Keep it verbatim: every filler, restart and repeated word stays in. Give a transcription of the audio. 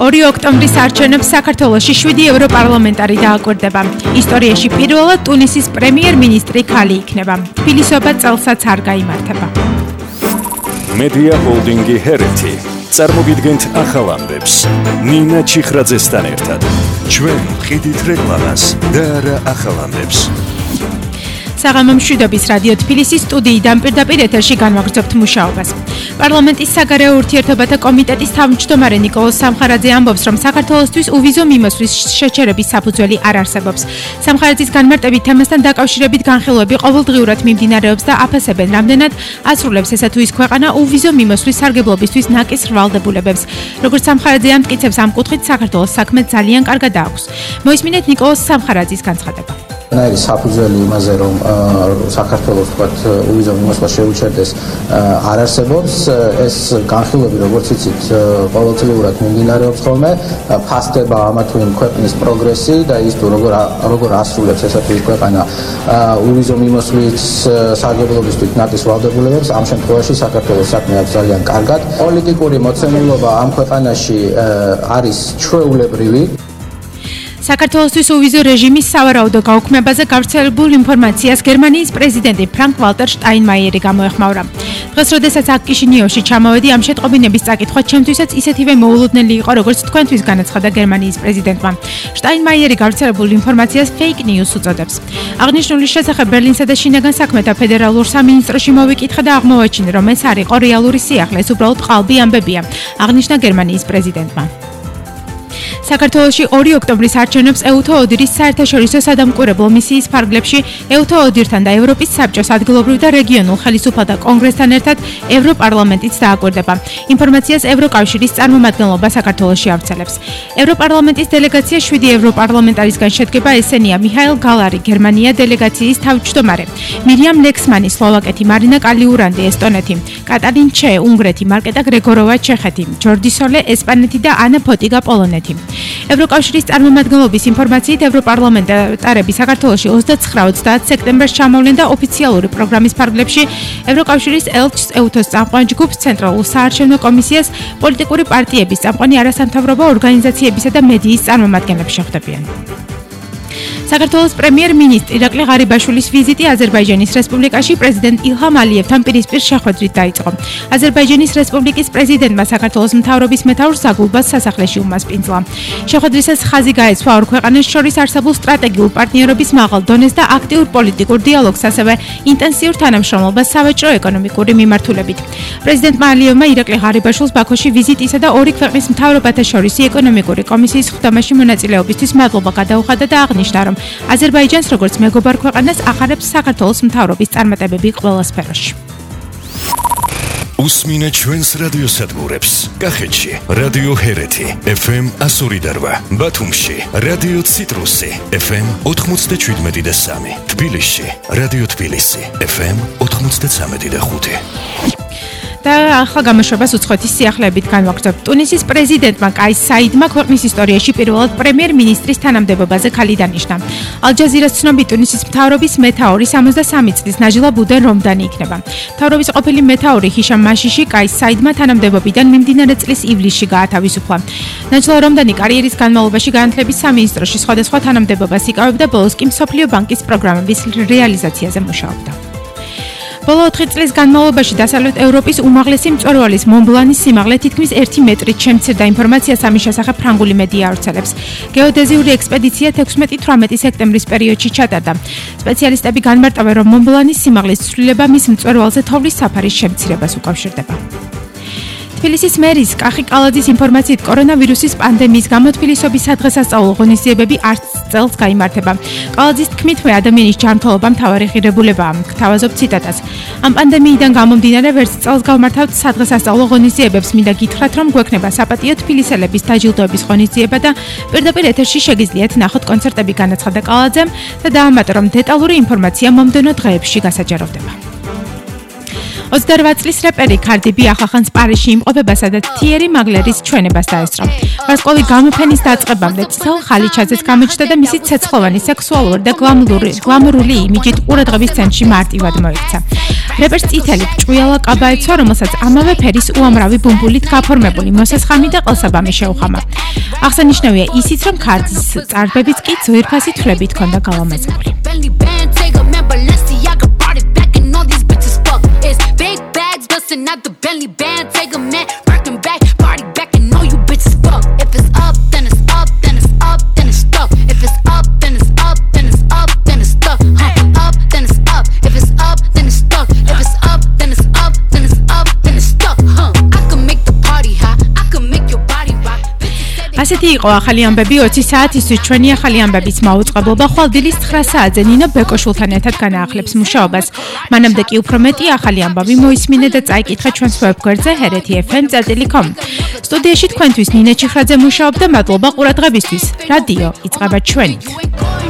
ორი ოქტომბრის არჩევნებს საქართველოში შვიდი ევროპარლამენტარი დააკვირდება. ისტორიაში პირველად ტუნისის პრემიერ-მინისტრი ქალი იქნება. თბილისობა წელსაც არ გაიმართება. მედია ჰოლდინგი ჰერეთი წარმოგიდგენთ ახალ ამბებს. ნინა ჩიხრაძესთან ერთად. ჩვენ ვყიდით რეკლამას და არა ახალ ამბებს. საღამო მშვიდობის რადიო თბილისის სტუდიიდან პირდაპირ ეთერში განვაგრძობთ მუშაობას. პარლამენტის საგარეო ურთიერთობათა კომიტეტის თავმჯდომარე ნიკოლოზ სამხარაძე ამბობს, რომ საქართველოსთვის უვიზო მიმოსვლის შეჩერების საფუძველი არ არსებობს. სამხარაძის განმარტებით თემასთან დაკავშირებით განხილვები ყოველდღიურად მიმდინარეობს და აფასებენ, რამდენად ასრულებს ესა თუ ის ქვეყანა უვიზო მიმოსვლის სარგებლობისთვის ნაკის რვალდებულებებს. როგორც სამხარაძე ამტკიცებს, ამ კუთხით საქართველოს საქმე ძალიან კარგად აქვს. მოისმინეთ ნიკოლოზ სამხარაძის განცხადება. ნაირი საფუძველი იმაზე, რომ საქართველოს თქვათ უვიზო მიმოსვლა შეუჩერდეს, არ არსებობს. ეს განხილვები, როგორც იცით, ყოველწლიურად მიმდინარეობს ხოლმე. ფასდება ამა თუ იმ ქვეყნის პროგრესი და ის თუ როგორ როგორ ასრულებს ესა თუ ის ქვეყანა უვიზო მიმოსვლის სარგებლობისთვის ნაკის ვალდებულებებს. ამ შემთხვევაში საქართველოს საქმე აქვს ძალიან კარგად. პოლიტიკური მოცემულობა ამ ქვეყანაში არის ჩვეულებრივი. საქართველოსთვის უვიზო რეჟიმის სავარაუდო გაუქმებაზე გავრცელებულ ინფორმაციას გერმანიის პრეზიდენტი ფრანკ ვალტერ შტაინმაიერი გამოეხმაურა. დღეს, როდესაც აქ კიშინიოვში ჩამოვედი, ამ შეტყობინების წაკითხვა ჩემთვისაც ისეთივე მოულოდნელი იყო, როგორც თქვენთვის განაცხადა გერმანიის პრეზიდენტმა. შტაინმაიერი გავრცელებულ ინფორმაციას fake news უწოდებს. აღნიშნულის შესახებ ბერლინსა და შინაგან საქმეთა ფედერალურ სამინისტროში მოვიკითხა და აღმოვაჩინე, რომ ეს არ იყო რეალური სიახლე, ეს უბრალოდ ყალბი ამბებია, აღნიშნა გერმანიის პრეზიდენტმა. საქართველოში ორი ოქტომბრის არჩევნებს ეუთო ოდირის საერთაშორისო სადამკვირვებლო მისიის ფარგლებში ეუთო ოდირთან და ევროპის საბჭოს ადგილობრივ და რეგიონულ ხელისუფალთა კონგრესთან ერთად ევროპარლამენტიც დააკვირდება. ინფორმაციას ევროკავშირის წარმომადგენლობა საქართველოში ავრცელებს. ევროპარლამენტის დელეგაცია შვიდი ევროპარლამენტარისგან შედგება, ესენია მიხაილ გალარი, გერმანია, დელეგაციის თავმჯდომარე, მირიამ ლექსმანი, სლოვაკეთი, მარინა კალიურანდი, ესტონეთი, კატარინ ჩე, უნგრეთი, მარკეტა გრეგოროვა, ჩეხეთი, ჯორდი სოლე, ესპანეთი და ანა ფოტიგა, პოლონეთი. ევროკავშირის წარმომადგენლობის ინფორმაციით, ევროპარლამენტარები საქართველოში ოცდაცხრა ოცდაათ სექტემბერს ჩამოვლენ და ოფიციალური პროგრამის ფარგლებში ევროკავშირის ელჩს, ეუთოს წამყვან ჯგუფს, ცენტრალურ საარჩევნო კომისიას, პოლიტიკური პარტიების წამყვანი არასამთავრობო ორგანიზაციებისა და მედიის წარმომადგენლებს შეხვდებიან. საქართველოს პრემიერ-მინისტრი ირაკლი ღარიბაშვილის ვიზიტი აზერბაიჯანის რესპუბლიკაში პრეზიდენტ ილჰამ ალიევთან პირისპირ შეხვედრით დაიწყო. აზერბაიჯანის რესპუბლიკის პრეზიდენტმა საქართველოს მთავრობის მეთაურს ზაგულბას სასახლეში უმასპინძლა. შეხვედრისას ხაზი გაეცვა ორ ქვეყანას შორის არსებულ სტრატეგიულ პარტნიორობის მაღალ დონეს და აქტიურ პოლიტიკურ დიალოგს, ასევე ინტენსიურ თანამშრომლობას სავაჭრო-ეკონომიკური მიმართულებით. პრეზიდენტმა ალიევმა ირაკლი ღარიბაშვილს ბაქოში ვიზიტისა და ორი ქვეყნის მთავრობათა შორისი ეკონომიკური კომისიის ხდომაში მონაწილეობისთვის მადლობა გადაუხადა და აღნიშნა, რომ აზერბაიჯანს როგორც მეგობარ ქვეყანას ახარებს საქართველოს მთავრობის წარმატებები ყველა სფეროში. უსმინეთ ჩვენს რადიოსადგურებს. კახეთში რადიო ჰერეთი ეფ ემ εκατო ორი და რვა, ბათუმში რადიო ციტრუსი ეფ ემ ოთხმოცდაშვიდმეტი და სამი, თბილისში რადიო თბილისი ეფ ემ ოთხმოცდაცამეტი და ხუთი. და ახლა გამოშვებას უცხოეთის სიახლეებით განვაგრძობთ. ტუნისის პრეზიდენტმა კაის საიდმა ქვეყნის ისტორიაში პირველად პრემიერ-მინისტრის თანამდებობაზე ქალი დანიშნა. ალ-ჯაზირას ცნობით, ტუნისის მთავრობის მეთაური სამოცდასამი წლის ნაჯლა ბუდენ რომდანი იქნება. მთავრობის ყოფილი მეთაური ჰიშამ მაშიში კაის საიდმა თანამდებობიდან მიმდინარე წლის ივლისში გაათავისუფლა. ნაჯლა რომდანი კარიერის განმავლობაში განათლების სამინისტროში სხვადასხვა თანამდებობას იკავებდა, ბოლოს კი მსოფლიო ბანკის პროგრამების რეალიზაციაზე მუშაობდა. ბოლო ოთხი წლის განმავლობაში დასავლეთ ევროპის უმაღლესი მწვერვალის მონბლანის სიმაღლე თითქმის ერთი მეტრით შემცირდა. ინფორმაციას ამის შესახებ ფრანგული მედია ავრცელებს. გეოდეზიური ექსპედიცია თექვსმეტი თვრამეტი სექტემბრის პერიოდში ჩატარდა. სპეციალისტები განმარტავენ, რომ მონბლანის სიმაღლის ცვლილება მის მწვერვალზე თოვლის საფარის შემცირებას უკავშირდება. თბილისის მერის კახი კალაძის ინფორმაციით, კორონავირუსის პანდემიის გამო თბილისობის სადღესასწაულო ღონისძიებები არც წელს გაიმართება. კალაძის თქმითმე, ადამიანის ჯანმრთელობა მთავარი ღირებულებაა. გთავაზობ ციტატას. ამ პანდემიიდან გამომდინარე, ვერც წელს გავმართავთ სადღესასწაულო ღონისძიებებს. მინდა გითხრათ, რომ გვექნება საპატიო თბილისელების დაჯილდოების ღონისძიება და პირდაპირ ეთერში შეგიძლიათ ნახოთ კონცერტები, განაცხადა კალაძემ და დაამატა, რომ დეტალური ინფორმაცია მომდევნო დღეებში გასაჯაროვდება. ოცდარვა წლის რეპერი კარდი ბი ახახანს პარიზში იმყოფება, სადაც თიერი მაგლერის ჩვენებას დაესწრო. ვარსკვლავი გამოფენის დაწყებამდე ცელ ხალიჩაძეს გამოჩნდა და მისი ცეცხლოვანი სექსუალური და გლამურული გლამურული იმიჯით ყურადღების ცენტრში მარტივად მოექცა. რეპერს წითელი ჭყუიალა კაბა ეცვა, რომელსაც ამავე ფერის უამრავი ბუმბულით გაფორმებული მოსასხამი და ყელსაბამი შეუხამა. აღსანიშნავია ისიც, რომ ქარდის წარბებიც კი ძვირფასი თვლებით ჰქონდა გალამაზებული. Not the Bentley band, take a man, working back, party back, and know you bitches fuck. If it's up, then it's up, then it's up, then it's stuck. If it's up, then it's up, then it's up, then it's stuck. Huh? Up, then it's up. If it's up, then it's stuck. If it's up, then it's up, then it's up, then it's stuck. Huh? I can make the party hot. I can make your body rock. ასეთი იყო ახალი ამბები ოცი საათისთვის. ჩვენი ახალი ამბების მაუწყებლობა ხვალდილის ცხრა საათზე ნინო ბეკოშულთან ერთად განაახლებს მუშაობას. მანამდე კი უფრო მეტი ახალი ამბავი მოისმინე და წაიკითხე ჩვენს ვებგვერდზე ჰერეთი ეფ ემ წერტილი კომ. სტუდიაში თქვენთვის ნინე ჩიხრაძე მუშაობდა. მადლობა ყურადღებისთვის. რადიო იწყება ჩვენით.